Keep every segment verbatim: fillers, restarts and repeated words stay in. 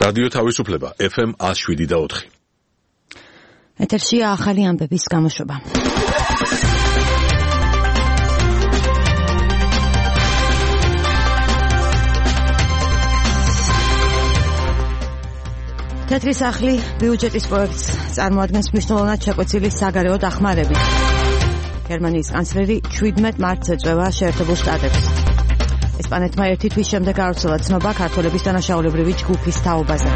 რადიო თავისუფლება ეფ ემ one oh seven და four. ეთერშია ახალი ამბების გამოშვება. თეთრი სახლი ბიუჯეტის პროექტს წარმოადგენს მნიშვნელოვნად შეკვეცილი საგარეო დახმარებით. გერმანიის კანცლერი seventeen მარტს ეწევა შეერთებულ შტატებს. ესპანეთმა ერთი თვის შემდეგ გავრცელა ცნობა ქართველების დანაშაულებრივი ჯგუფის თაობაზე.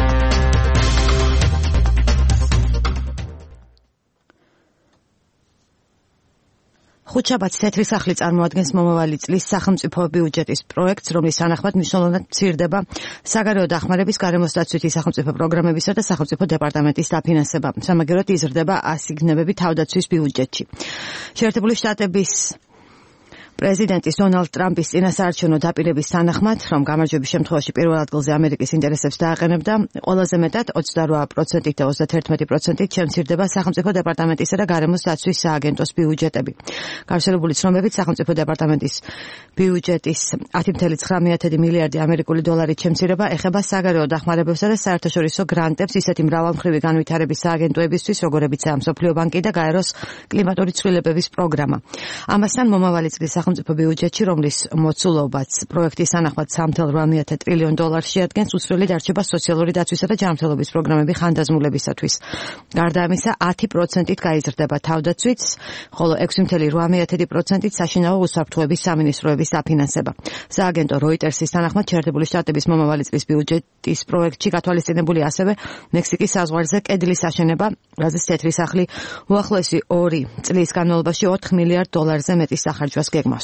ხუთშაბათს თეთრი სახლი წარმოადგენს მომავალი წლის სახელმწიფო ბიუჯეტის პროექტს, რომლის თანახმად მნიშვნელოვნად მცირდება საგარეო დახმარების, გარემოს დაცვითი სახელმწიფო პროგრამებისა და სახელმწიფო დეპარტამენტის დაფინანსება. სამაგეროდ იზრდება ასიგნებები თავდაცვის ბიუჯეტში. შეერთებული შტატების პრეზიდენტის დონალდ ტრამპის წინასაარჩევნო დაპირების თანახმად, რომ გამარჯვების შემთხვევაში პირველ ადგილზე ამერიკის ინტერესებს დააყენებდა, ყველაზე მეტად twenty-eight პროცენტით და thirty-one პროცენტით შემცირდება სახელმწიფო დეპარტამენტისა და გარემოს დაცვის სააგენტოს ბიუჯეტები. გავრცელებული ცნობებით, სახელმწიფო დეპარტამენტის ბიუჯეტის ten point nine მილიარდი ამერიკული დოლარით შემცირება ეხება საგარეო დახმარებებსა და საერთაშორისო გრანტებს ისეთი მრავალმხრივი განვითარების სააგენტოებისთვის, როგორებიცაა მსოფლიო ბანკი და გაეროს კლიმატური ცვლილებების პროგრამა. ამასთან მომავალი წლის სახელმწიფო ბიუჯეტში, რომლის მოცულობაც პროექტის თანახმად three point eight ტრილიონ დოლარს შეადგენს, უცვლელი დარჩება სოციალური დაცვისა და ჯანმრთელობის პროგრამები ხანდაზმულებისათვის. გარდა ამისა, ten პროცენტით გაიზრდება თავდაცვით, ხოლო six point eight პროცენტით საშინაო უსაფრთხოების სამინისტროების დაფინანსება. სააგენტო როიტერსის თანახმად, შეერთებული შტატების მომავალი წლის ბიუჯეტის პროექტში გათვალისწინებული ასევე მექსიკის საზღვარზე კედლის აშენება, რაზეც თეთრი სახლი უახლოესი ორი წლის განმავლობაში four მილიარდ დოლარზე მეტის სახარჯვას გეგმავს.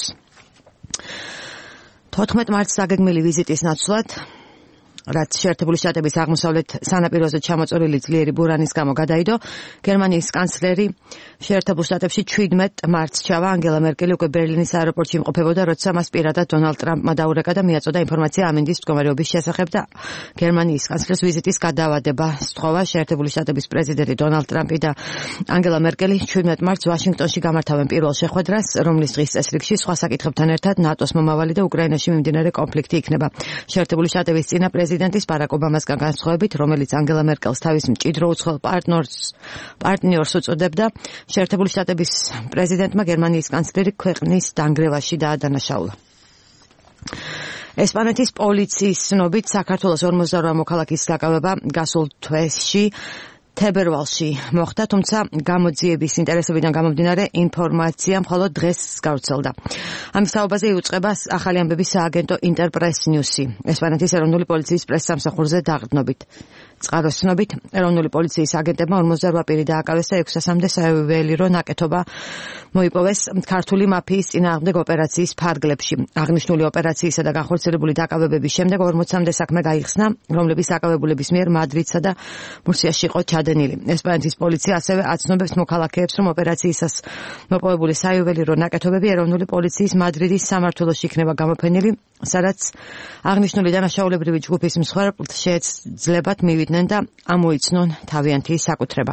fourteen მარტს დაგეგმილი ვიზიტის ნაცვლად, რაც შეერთებული შტატების აღმოსავლეთ სანაპიროზე ჩამოწოლილი ძლიერი ბურანის გამო გადაიდო, გერმანიის კანცლერი შეერთებულ შტატებში seventeen მარტს ჩავა. ანგელა მერკელი უკვე ბერლინის აეროპორტში იმყოფებოდა, როცა მას პირადად დონალდ ტრამპმა დაურეკა და მიაწოდა ინფორმაცია ამინდის მდგომარეობის შესახებ და გერმანიის კანცლერს ვიზიტის გადავადება სთხოვა. შეერთებული შტატების პრეზიდენტი დონალდ ტრამპი და ანგელა მერკელი seventeen მარტს ვაშინგტონში გამართავენ პირველ შეხვედრას, რომლის დღის წესრიგში სხვა საკითხებთან ერთად ნატოს მომავალი და უკრაინაში მიმდინარე კონფლიქტი იქნება. შეერთებული შტატების წინა პრეზიდენტის ბარაკ ობამასგან განსხვავებით, რომელიც ანგელა მერკელს თავის მჭიდრო უცხოელ პარტნიორს პარტნიორს უწოდებდა, შეერთებული შტატების პრეზიდენტმა გერმანიის კანცლერი ქვეყნის დანგრევაში დაადანაშაულა. ესპანეთის პოლიციის ცნობით, საქართველოს forty-eight მოქალაქის დაკავება გასულ თვეში თებერვალში მოხდა, თუმცა გამოძიების ინტერესებიდან გამომდინარე ინფორმაცია მხოლოდ დღეს გავრცელდა. ამის თაობაზე იუწყება ახალი ამბების სააგენტო ინტერპრეს ნიუსი, ესპანეთის ეროვნული პოლიციის პრესსამსახურზე დაყრდნობით. წყაროს ცნობით, ეროვნული პოლიციის აგენტებმა forty-eight პირი დააკავეს და six-მდე საიუველირო ნაკეთობა მოიპოვეს ქართული მაფიის წინააღმდეგ ოპერაციის ფარგლებში. აღნიშნული ოპერაციისა და განხორციელებული დაკავებების შემდეგ forty-mდე საქმე გაიხსნა, რომლების დაკავებულების მიერ მადრიდსა და მურსიაში იყო ჩადენილი. ესპანეთის პოლიცია ასევე აცნობებს მოქალაქეებს, რომ ოპერაციისას მოპოვებული საიუველირო ნაკეთობები ეროვნული პოლიციის მადრიდის სამმართველოში იქნება გამოფენილი, სადაც აღნიშნული დანაშაულებრივი ჯგუფის მსხვერპლთ შეეძლებათ მივიდნენ და ამოიცნონ თავიანთი საკუთრება.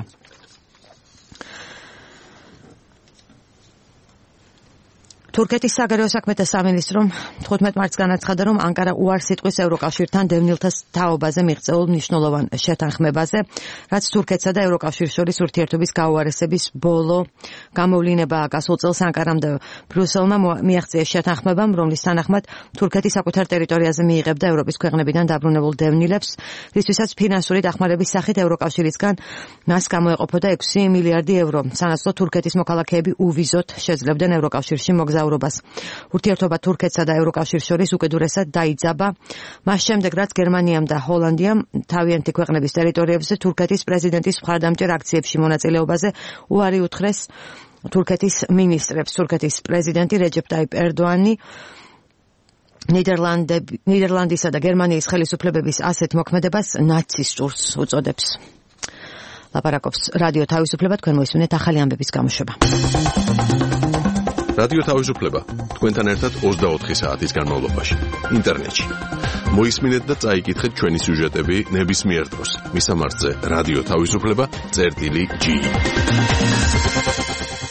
თურქეთის საგარეო საქმეთა სამინისტრომ fifteen მარტს განაცხადა, რომ ანკარა უარს იტყვის ევროკავშირთან დევნილთა თაობაზე მიღწეულ მნიშვნელოვან შეთანხმებაზე, რაც თურქეთსა და ევროკავშირს შორის ურთიერთობის გაუარესების ბოლო გამოვლინება. გასულ წელს ანკარამ და ბრიუსელმა მიაღწიეს შეთანხმებამ, რომლის თანახმად თურქეთი საკუთარ ტერიტორიაზე მიიღებდა ევროპის ქვეყნებიდან დაბრუნებულ დევნილებს, რისთვისაც ფინანსური დახმარების სახით ევროკავშირისგან მას გამოეყოფოდა six მილიარდი ევრო. სანაცვლოდ თურქეთის მოქალაქეები უვიზოთ შეძლებდნენ ევროკავშირში მოგზაურობას. ურთიერთობა თურქეთსა და ევროკავშირს შორის უკიდურესად დაიძაბა, მას შემდეგ რაც გერმანიამ და ჰოლანდიამ თავიანთი ქვეყნების ტერიტორიებზე თურქეთის პრეზიდენტის მხარდამჭერ აქციებში მონაწილეობაზე უარი უთხრეს თურქეთის მინისტრებს. თურქეთის პრეზიდენტი რეჯეპ ტაიპ ერდოანი ნიდერლანდისა და გერმანიის ხელისუფლებების ასეთ მოქმედებას ნაცისტურს უწოდებს. ლაპარაკობს რადიო თავისუფლება, თქვენ მოისმინეთ ახალი ამბების გამოშვება. რადიო თავისუფლება თქვენთან ერთად twenty-four საათის განმავლობაში ინტერნეტში. მოისმინეთ და წაიკითხეთ ჩვენი სიუჟეტები ნებისმიერ დროს. მისამართზე რადიო თავისუფლება წერტილი ჯი.